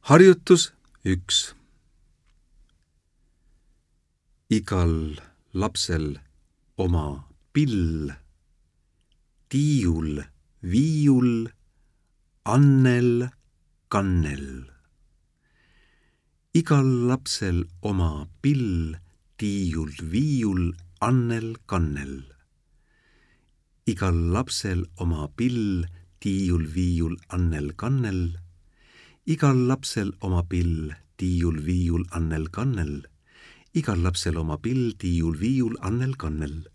Harjutus 1. Igal lapsel oma pill, tiiul, viiul, annel, kannel. Igal lapsel oma pill, tiiul, viiul, annel, kannel. Igal lapsel oma pill, tiiul, viiul, annel, kannel. Igal lapsel oma pill, tiiul, viiul, annel, kannel. Igal lapsel oma pill, tiiul, viiul, annel, kannel.